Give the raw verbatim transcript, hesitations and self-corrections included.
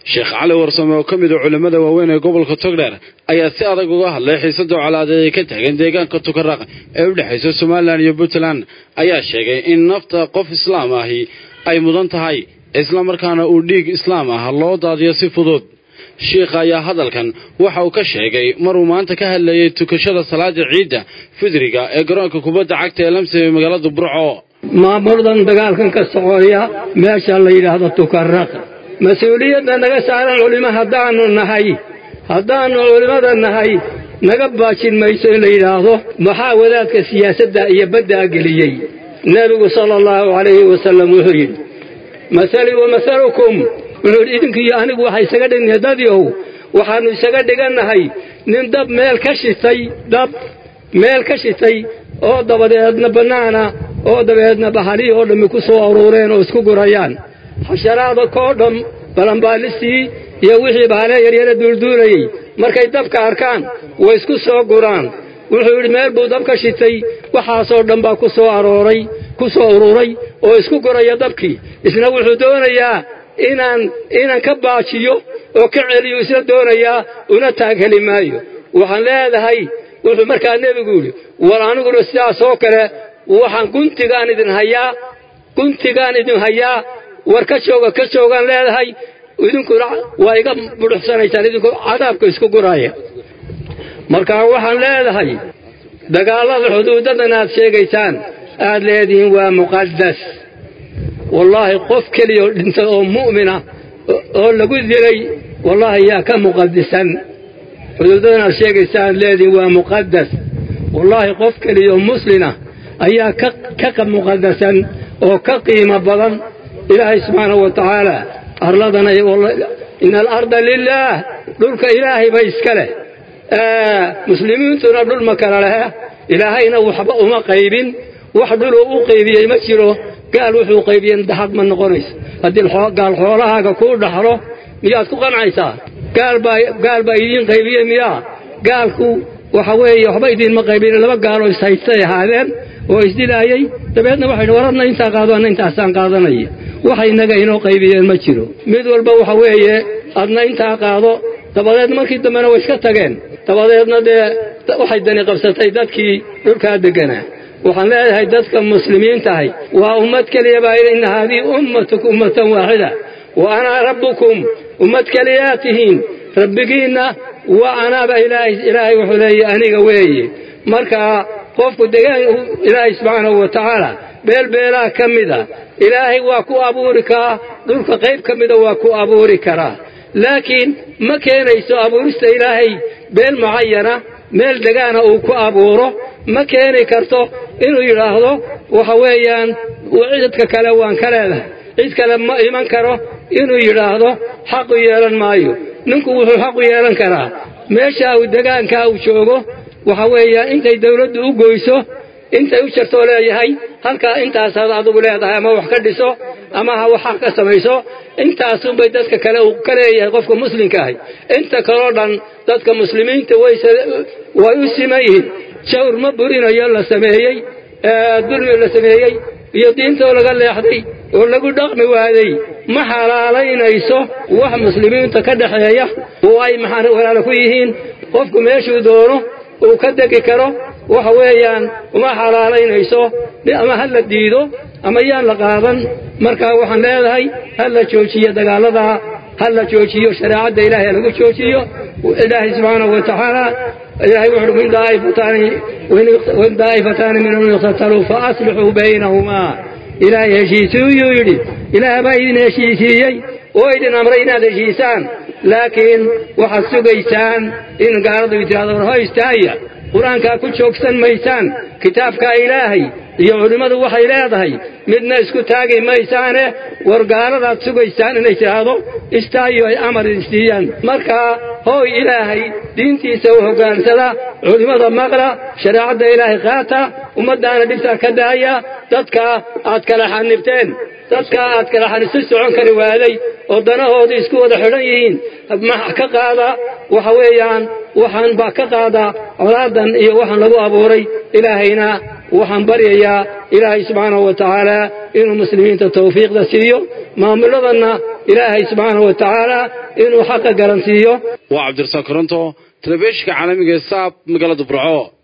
Sheekh Cali Warsame oo kamid ah culimada waaweyn ee gobolka Togdheer ayaa si adag uga hadlay xiisada colaadada ka taagan deegaanka Tukaraq ee u dhaxaysa Soomaaliland iyo Puntland ayaa sheegay in nafta qof Islaam ahi ay mudan tahay isla markaana uu dhiig Islaam ah loo daadiyo si fudud. Sheekh ayaa hadalkan waxa uu ka sheegay maruu maanta ka hadlayay tukashada salaada ciida fidriga ee garoonka kubadda cagta ee Lamse ee magaalada Burco. maamuldan dagaalkan ka socoya meesha la yiraahdo Tukaraq mas'uuliyadda naga saaran culimada haddaanu nahay haddaanu culimada nahay naga baajin mayso in la yiraahdo maxaa wadaadka siyaasadda iyo badda geliyay nabigu sallallahu alayhi wasallam wuxuu yiri masali wa masalukum wuxuu idinkii anigu waxay isaga dhignay dadiyow waxaanu isaga dhiganahay nin dab meel ka shitay dab meel ka shitay oo dabadeedna banaana oo dabadeedna bahali oo dhami ku soo aruureen oo isku gurayaan xasharaada koodham balanbaalistii iyo wixii baale yar yar duulduulay markay dabka arkaan way isku soo guraan wuxuu yiri meel buu dabka shitay waxa soo dhanba ku soo arooray ku soo ururay oo isku guraya dabkii isna wuxuu doonayaa inaan inaan ka baajiyo oo ka celiyo isla doonayaa una taageli maayo waxaan leedahay wuxuu markaa nabigu yiri war anigu sidaas oo kale waxaan guntigaan idin hayaa guntigaan idin hayaa war ka jooga ka joogan leedahay idinku waa iga buuxsanaysan idinku cadaabka isku guraya marka waxaan leedahay dagaalada xuduudada aad sheegaysaan aad leediin waa muqaddas wallahi qof kaliya dhinta oo mu'mina oo lagu dilay wallahi yaa ka muqaddisan xuduudada aad sheegaysaan leediin waa muqaddas wallahi qof kaliya muslina ayaa ka ka muqaddasan oo ka qiimo badan إلهي سبحانه وتعالى أرلدنا إن الأرض لله دولك إلهي بيسكله آه مسلمين تنبلوا المكان لها إلهينا وحبأ ما قيبين وحدلوا قيبين يمشروا قالوا وحو قيبين دحق من نقريس هذه الحوار قال حولها كقول دحره مياه كقن عيسى قال باي قال بايدين قيبين مياه قال كو وحوي وحبيدين ما قيبين لما قالوا يسيطي هذين وإسدلايي تبعنا واحد ورنا إنت قادونا إنت أحسن قادونا waxay naga inoo qaybiyeen ma jiro mid walba waxa weeye adna inta qaado tabadeed markii damana way iska tageen tabadeedna waxay dani qabsatay dadkii dhulka deganaa waxaan leeyahay dadka muslimiinta ah waa ummad kaliya baa in hadi ummatukum ummatan waahida wa ana rabbukum ummad kaliyatihin rabbigiina wa ana ba ilaahi ilaahi wuxuu leeyahay aniga weeye marka qofku degan ilaahi subhanahu wa ta'ala beel beela kamida إلهي واكو أبوركا دولك قيب كمدا واكو أبوركا لكن ما كان يسو أبورست إلهي بين معينة ميل دقانا اوكو أبوره ما كان يكرتو إنو يراهدو وحويان وعيدتك كلاوان كلاله عيدك لما إيمان كرو إنو يراهدو حق يالان مايو ننكو وحو حق يالان كرا ميشاو دقان كاو شوغو وحويان انتي دولد اوغويسو inta u jirto leeyahay halka intaas aad adigu leedahay ama wax ka dhiso ama wax ka sameeyso intaas un bay dadka kale u kaleeyahay qofka muslimka ah inta kale dhan dadka muslimiinta way way u simayeen shawr ma burinayo la sameeyay dulmi la sameeyay iyo diinta laga leexday oo lagu dhaqmi waaday ma xalaalaynayso wax muslimiinta ka dhaxeeya oo ay maxaan walaalo ku yihiin qofku meeshuu doono oo ka degi karo waxa weeyaan uma xalaalaynayso ama hal la diido ama yaan la qaadan marka waxaan leedahay hal la joojiyo dagaalada hal la joojiyo shariicada ilaahay lagu joojiyo ilaahay subhanahu wa ta'ala ilaahay wuxuu min daa'ifatani wa in daa'ifatani minhum yaqtalu fa aslihu baynahuma ilaahay heshiisiyo yiri ilaahay baa idin heshiisiyay oo idin amray inaad heshiisaan laakiin waxa sugaysaan in gaaladu yiraahdo hoystaaya quraanka ku joogsan maysaan kitaabka ilaahay iyo culimadu waxay leedahay midna isku taagay maysaane wargaalada sugaysaan inay tiraahdo istaayo ay amar istiyaan marka hooy ilaahay diintiisa u hogaansada culimada maqla shariicada ilaahay qaata ummadaana dhibta ka daaya dadka aad kala xanibteen dadka aad kala xaniso socon kari waaday oo danahooda isku wada xiran yihiin ma ka qaada waxa weeyaan waxaan ba ka qaada colaadan iyo waxaan lagu abuuray ilaahayna waxaan baryayaa ilaahay subxaanahu wa tacaala inuu muslimiinta tawfiiqda siiyo maamuladana ilaahay subxaanahu wa tacaala inuu xaqa garansiiyo waa cabdirasaaq koronto telefishinka caalamiga ee saab magaalada burco.